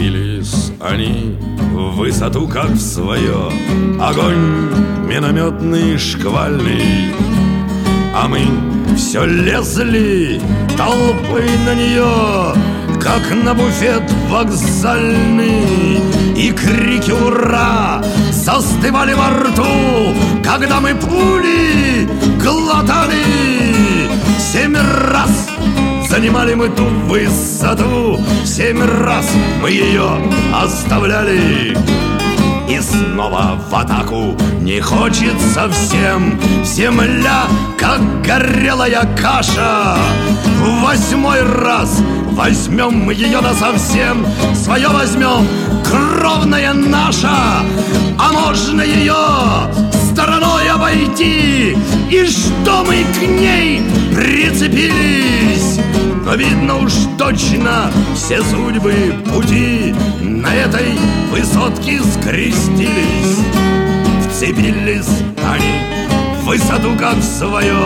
Вцепились они в высоту, как в свое. Огонь минометный, шквальный, а мы все лезли толпой на нее, как на буфет вокзальный. И крики «Ура!» застывали во рту, когда мы пули глотали. 7 раз занимали мы ту высоту, 7 раз мы ее оставляли. И снова в атаку не хочется всем. Земля, как горелая каша. В 8-й раз возьмем мы ее насовсем. Свое возьмем, кровная наша. А можно ее стороной обойти, и что мы к ней прицепились. Но видно уж точно все судьбы пути на этой высотке скрестились. Вцепились они в высоту, как в свое.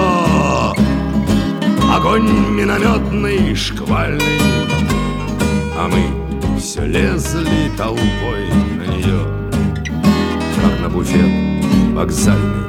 Огонь минометный, шквальный, а мы все лезли толпой на нее, как на буфет вокзальный.